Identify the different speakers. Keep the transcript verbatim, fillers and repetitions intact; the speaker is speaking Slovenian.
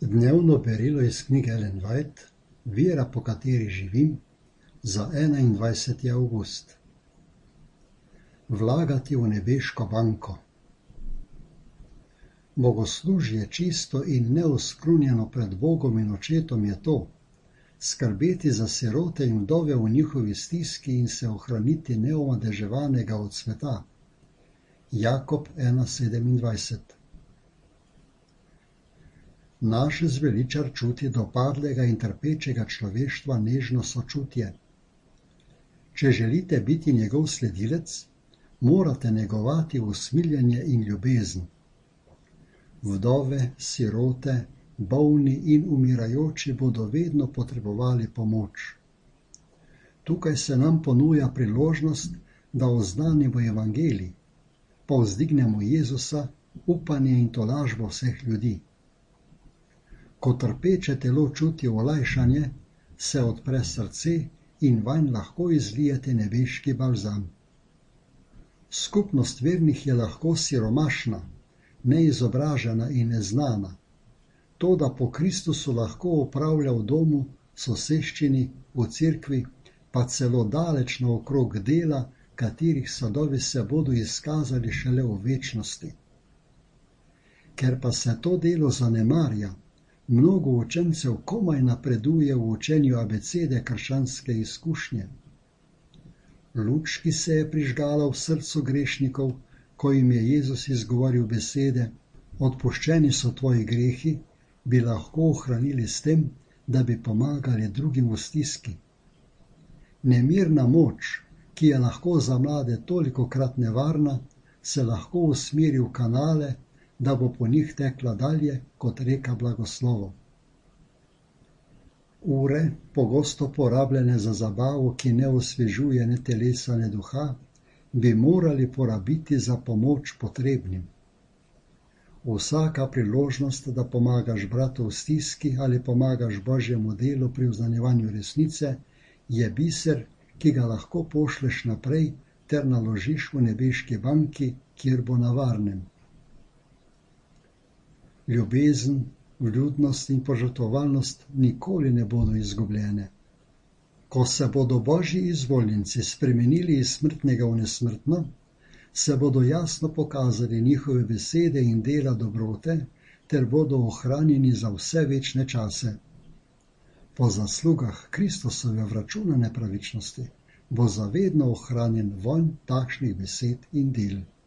Speaker 1: Dnevno berilo iz knjige Ellen White, Vera, po kateri živim, za enaindvajseti avgust. Vlagati v nebeško banko. Bogoslužje čisto in neoskrunjeno pred Bogom in Očetom je to, skrbeti za sirote in vdove v njihovi stiski in se ohraniti neomadeževanega od sveta. Jakob ena sedemindvajset. Naš zveličar čuti do padlega in trpečega človeštva nežno sočutje. Če želite biti njegov sledilec, morate negovati usmiljenje in ljubezen. Vdove, sirote, bolni in umirajoči bodo vedno potrebovali pomoč. Tukaj se nam ponuja priložnost, da oznanimo evangelij, povzdignemo Jezusa, upanje in tolažbo vseh ljudi. Ko trpeče telo čuti olajšanje, se odpre srce in vanj lahko izlijete nebeški balzam. Skupnost vernih je lahko siromašna, neizobražena in neznana. Toda po Kristusu lahko opravlja v domu, soseščini, v cerkvi, pa celo daleč naokrog dela, katerih sadovi se bodo izkazali šele v večnosti. Ker pa se to delo zanemarja, mnogo učencev komaj napreduje v učenju abecede krščanske izkušnje. Luč, ki se je prižgala v srcu grešnikov, ko jim je Jezus izgovoril besede, odpuščeni so tvoji grehi, bi lahko ohranili s tem, da bi pomagali drugim v stiski. Nemirna moč, ki je lahko za mlade tolikokrat nevarna, se lahko usmeri v kanale, da bo po njih tekla dalje kot reka blagoslovov. Ure, pogosto porabljene za zabavo, ki ne osvežuje ne telesa ne duha, bi morali porabiti za pomoč potrebnim. Vsaka priložnost, da pomagaš bratu v stiski ali pomagaš Božjemu delu pri oznanjevanju resnice, je biser, ki ga lahko pošleš naprej ter naložiš v nebeški banki, kjer bo na varnem. Ljubezen, vljudnost in požrtvovalnost nikoli ne bodo izgubljene. Ko se bodo Božji izvoljenci spremenili iz smrtnega v nesmrtno, se bodo jasno pokazali njihove besede in dela dobrote, ter bodo ohranjeni za vse večne čase. Po zaslugah Kristusove vračunane pravičnosti bo zavedno ohranjen vonj takšnih besed in del.